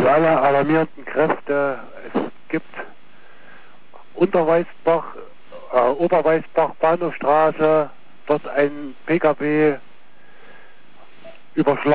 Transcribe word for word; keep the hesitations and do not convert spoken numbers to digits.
für alle alarmierenden Kräfte, es gibt Unterweißbach, äh, Oberweißbach, Bahnhofstraße, dort ein P K W überschlagen.